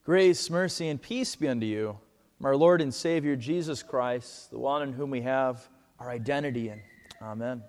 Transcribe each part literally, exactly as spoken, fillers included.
Grace, mercy, and peace be unto you from our Lord and Savior Jesus Christ, the one in whom we have our identity in. Amen.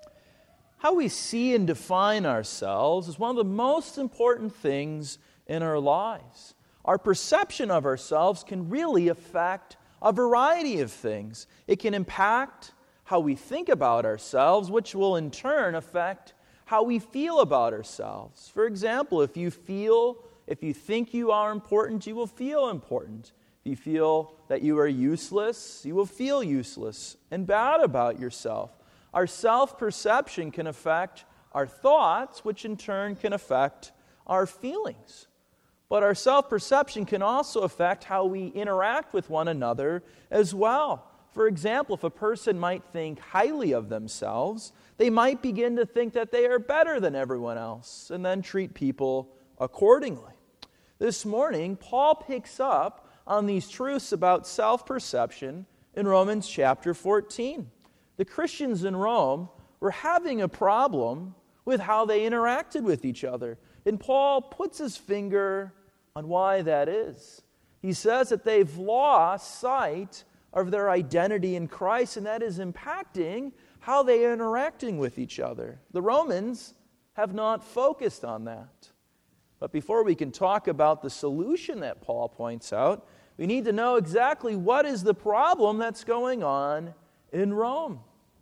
How we see and define ourselves is one of the most important things in our lives. Our perception of ourselves can really affect a variety of things. It can impact how we think about ourselves, which will in turn affect how we feel about ourselves. For example, if you feel, if you think you are important, you will feel important. If you feel that you are useless, you will feel useless and bad about yourself. Our self-perception can affect our thoughts, which in turn can affect our feelings. But our self-perception can also affect how we interact with one another as well. For example, if a person might think highly of themselves, they might begin to think that they are better than everyone else and then treat people accordingly. This morning, Paul picks up on these truths about self-perception in Romans chapter fourteen. The Christians in Rome were having a problem with how they interacted with each other. And Paul puts his finger on why that is. He says that they've lost sight of their identity in Christ, and that is impacting how they are interacting with each other. The Romans have not focused on that. But before we can talk about the solution that Paul points out, we need to know exactly what is the problem that's going on in Rome.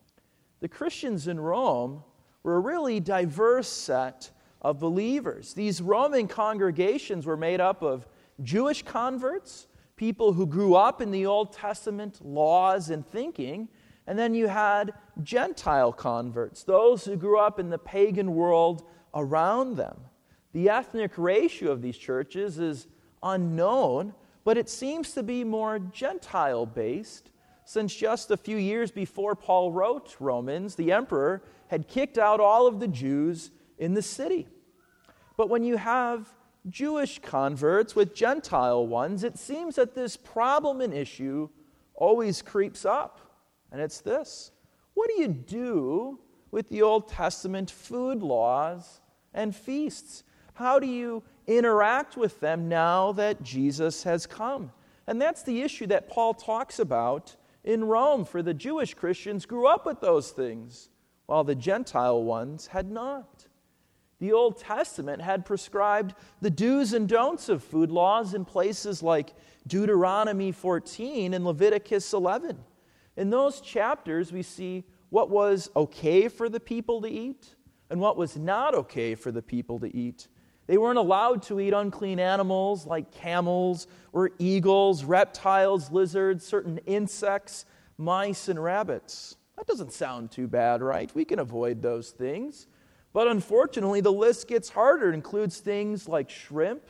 The Christians in Rome were a really diverse set of believers. These Roman congregations were made up of Jewish converts, people who grew up in the Old Testament laws and thinking, and then you had Gentile converts, those who grew up in the pagan world around them. The ethnic ratio of these churches is unknown, but it seems to be more Gentile-based, since just a few years before Paul wrote Romans, the emperor had kicked out all of the Jews in the city. But when you have Jewish converts with Gentile ones, it seems that this problem and issue always creeps up. And it's this: what do you do with the Old Testament food laws and feasts? How do you interact with them now that Jesus has come? And that's the issue that Paul talks about in Rome. For the Jewish Christians grew up with those things, while the Gentile ones had not. The Old Testament had prescribed the do's and don'ts of food laws in places like Deuteronomy fourteen and Leviticus eleven. In those chapters, we see what was okay for the people to eat and what was not okay for the people to eat. They weren't allowed to eat unclean animals like camels or eagles, reptiles, lizards, certain insects, mice, and rabbits. That doesn't sound too bad, right? We can avoid those things. But unfortunately, the list gets harder. It includes things like shrimp,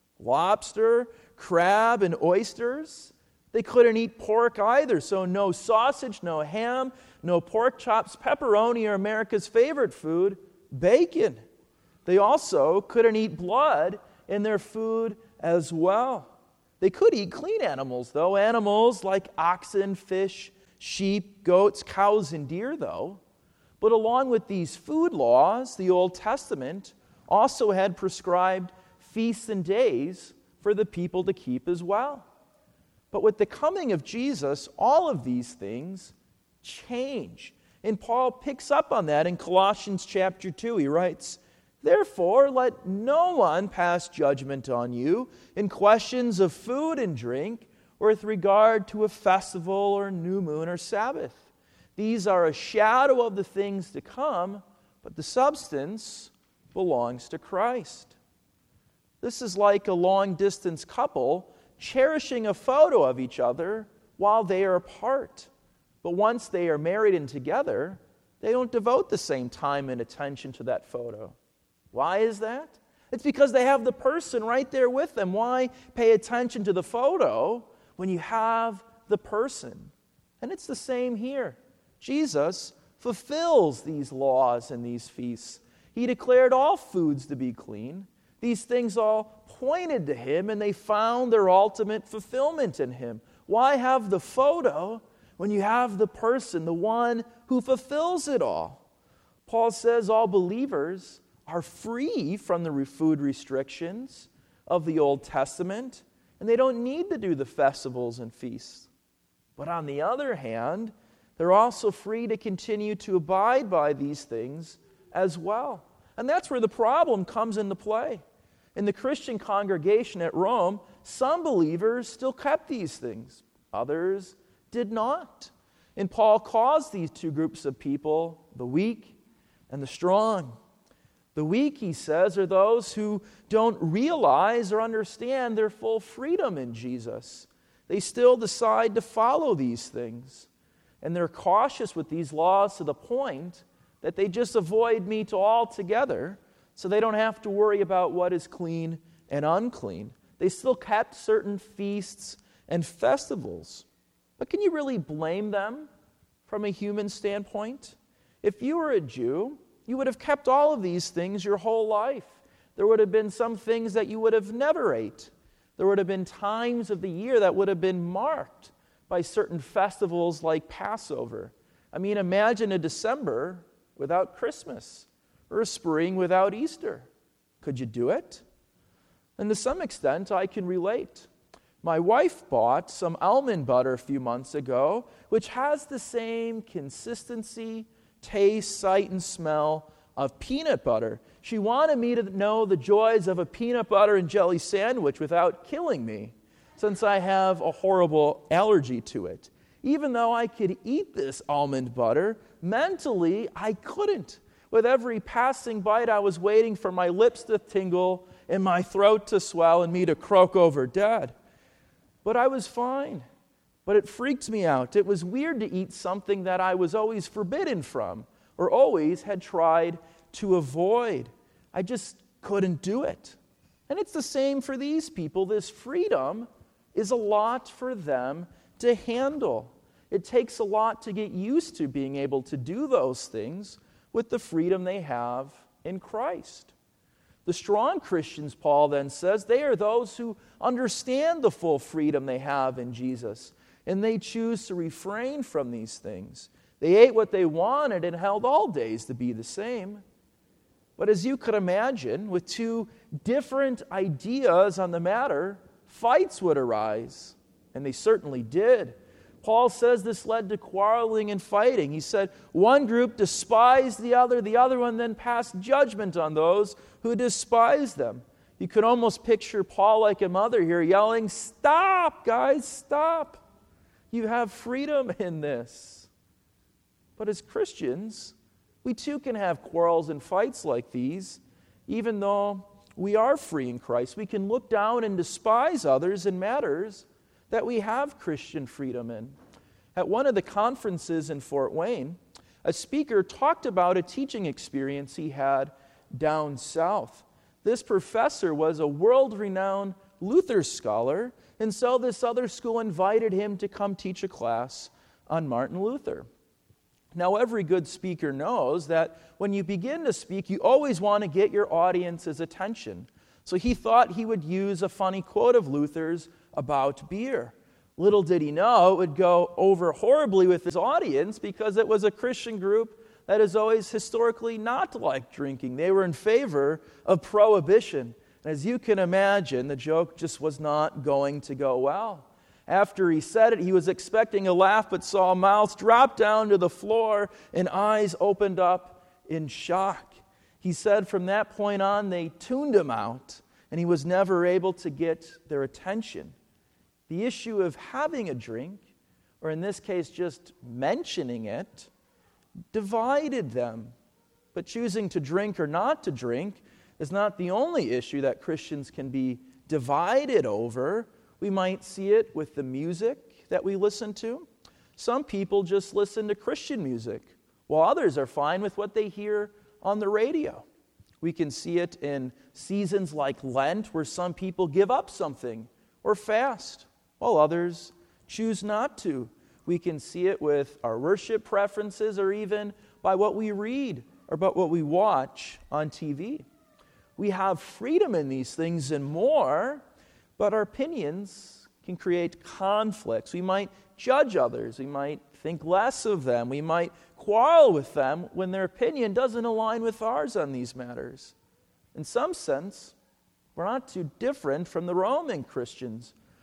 lobster, crab, and oysters. They couldn't eat pork either, so no sausage, no ham, no pork chops, pepperoni, or America's favorite food, bacon. They also couldn't eat blood in their food as well. They could eat clean animals, though. Animals like oxen, fish, sheep, goats, cows, and deer, though. But along with these food laws, the Old Testament also had prescribed feasts and days for the people to keep as well. But with the coming of Jesus, all of these things change. And Paul picks up on that in Colossians chapter two. He writes, "Therefore, let no one pass judgment on you in questions of food and drink, or with regard to a festival or new moon or Sabbath. These are a shadow of the things to come, but the substance belongs to Christ." This is like a long-distance couple cherishing a photo of each other while they are apart. But once they are married and together, they don't devote the same time and attention to that photo. Why is that? It's because they have the person right there with them. Why pay attention to the photo when you have the person? And it's the same here. Jesus fulfills these laws and these feasts. He declared all foods to be clean. These things all pointed to Him, and they found their ultimate fulfillment in Him. Why have the photo when you have the person, the one who fulfills it all? Paul says all believers are free from the food restrictions of the Old Testament. and they don't need to do the festivals and feasts. But on the other hand, they're also free to continue to abide by these things as well. And that's where the problem comes into play. In the Christian congregation at Rome, some believers still kept these things. Others did not. And Paul calls these two groups of people the weak and the strong. The weak, he says, are those who don't realize or understand their full freedom in Jesus. They still decide to follow these things. And they're cautious with these laws to the point that they just avoid meat altogether so they don't have to worry about what is clean and unclean. They still kept certain feasts and festivals. But can you really blame them from a human standpoint? If you were a Jew, you would have kept all of these things your whole life. There would have been some things that you would have never ate. There would have been times of the year that would have been marked by certain festivals like Passover. I mean, imagine a December without Christmas or a spring without Easter. Could you do it? And to some extent, I can relate. My wife bought some almond butter a few months ago, which has the same consistency, taste, sight, and smell of peanut butter. She wanted me to know the joys of a peanut butter and jelly sandwich without killing me, since I have a horrible allergy to it. Even though I could eat this almond butter, mentally I couldn't. With every passing bite, I was waiting for my lips to tingle and my throat to swell and me to croak over dead. But I was fine. But it freaked me out. It was weird to eat something that I was always forbidden from or always had tried to avoid. I just couldn't do it. And it's the same for these people. This freedom is a lot for them to handle. It takes a lot to get used to being able to do those things with the freedom they have in Christ. The strong Christians, Paul then says, they are those who understand the full freedom they have in Jesus, and they choose to refrain from these things. They ate what they wanted and held all days to be the same. But as you could imagine, with two different ideas on the matter, fights would arise, and they certainly did. Paul says this led to quarreling and fighting. He said one group despised the other, the other one then passed judgment on those who despised them. You could almost picture Paul like a mother here yelling, "Stop, guys, stop. You have freedom in this." But as Christians, we too can have quarrels and fights like these, even though we are free in Christ. We can look down and despise others in matters that we have Christian freedom in. At one of the conferences in Fort Wayne, a speaker talked about a teaching experience he had down south. This professor was a world-renowned Luther scholar, and so this other school invited him to come teach a class on Martin Luther. Now, every good speaker knows that when you begin to speak, you always want to get your audience's attention. So he thought he would use a funny quote of Luther's about beer. Little did he know it would go over horribly with his audience because it was a Christian group that has always historically not liked drinking. They were in favor of prohibition. As you can imagine, the joke just was not going to go well. After he said it, he was expecting a laugh, but saw mouths drop down to the floor and eyes opened up in shock. He said from that point on, they tuned him out, and he was never able to get their attention. The issue of having a drink, or in this case just mentioning it, divided them. But choosing to drink or not to drink is not the only issue that Christians can be divided over. We might see it with the music that we listen to. Some people just listen to Christian music, while others are fine with what they hear on the radio. We can see it in seasons like Lent, where some people give up something or fast, while others choose not to. We can see it with our worship preferences or even by what we read or about what we watch on T V. We have freedom in these things and more, but our opinions can create conflicts. We might judge others. We might think less of them. We might quarrel with them when their opinion doesn't align with ours on these matters. In some sense, we're not too different from the Roman Christians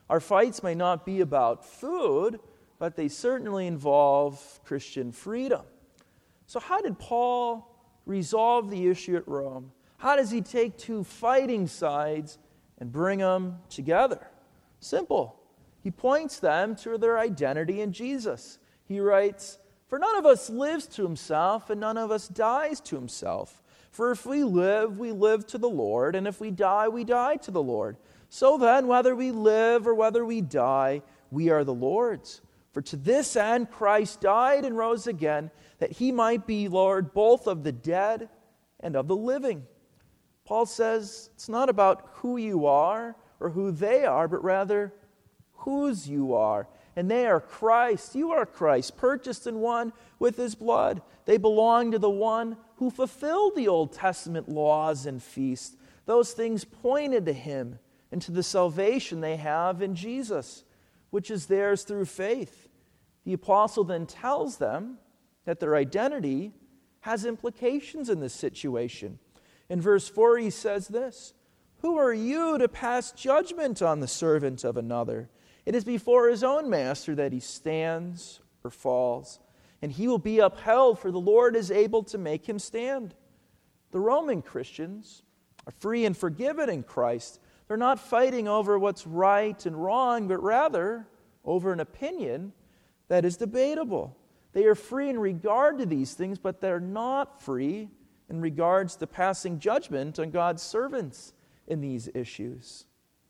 Our fights may not be about food, but they certainly involve Christian freedom. So how did Paul resolve the issue at Rome? How does he take two fighting sides and bring them together? Simple. He points them to their identity in Jesus. He writes, "For none of us lives to himself, and none of us dies to himself. For if we live, we live to the Lord, and if we die, we die to the Lord. So then, whether we live or whether we die, we are the Lord's. For to this end Christ died and rose again, that he might be Lord both of the dead and of the living." Paul says it's not about who you are or who they are, but rather whose you are. And they are Christ. You are Christ, purchased and won with his blood. They belong to the one who fulfilled the Old Testament laws and feasts. Those things pointed to him and to the salvation they have in Jesus, which is theirs through faith. The apostle then tells them that their identity has implications in this situation. In verse four, he says this, "Who are you to pass judgment on the servant of another? It is before his own master that he stands or falls, and he will be upheld, for the Lord is able to make him stand." The Roman Christians are free and forgiven in Christ. They're not fighting over what's right and wrong, but rather over an opinion that is debatable. They are free in regard to these things, but they're not free in regards to passing judgment on God's servants in these issues.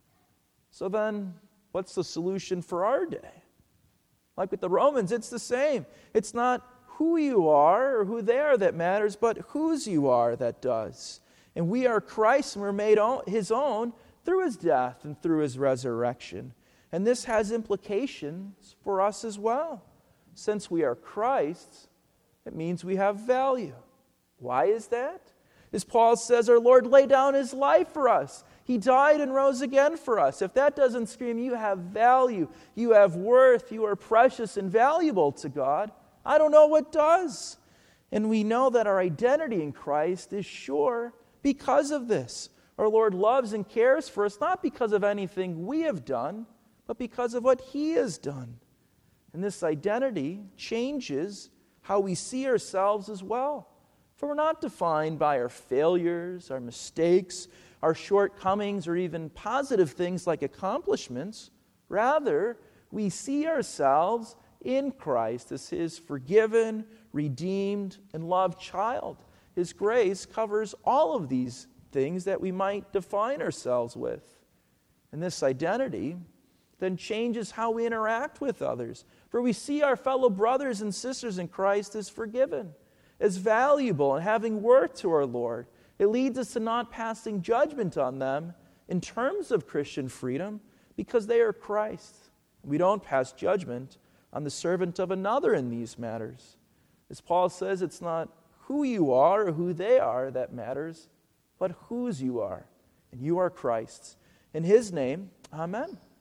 So then, what's the solution for our day? Like with the Romans, it's the same. It's not who you are or who they are that matters, but whose you are that does. And we are Christ, and we're made his own through his death and through his resurrection. And this has implications for us as well. Since we are Christ's, it means we have value. Why is that? As Paul says, our Lord laid down his life for us. He died and rose again for us. If that doesn't scream you have value, you have worth, you are precious and valuable to God, I don't know what does. And we know that our identity in Christ is sure because of this. Our Lord loves and cares for us not because of anything we have done, but because of what he has done. And this identity changes how we see ourselves as well. For we're not defined by our failures, our mistakes, our shortcomings, or even positive things like accomplishments. Rather, we see ourselves in Christ as his forgiven, redeemed, and loved child. His grace covers all of these things that we might define ourselves with. And this identity then changes how we interact with others. For we see our fellow brothers and sisters in Christ as forgiven, as valuable, and having worth to our Lord. It leads us to not passing judgment on them in terms of Christian freedom because they are Christ. We don't pass judgment on the servant of another in these matters. As Paul says, it's not who you are or who they are that matters, but whose you are. And you are Christ's. In his name, amen.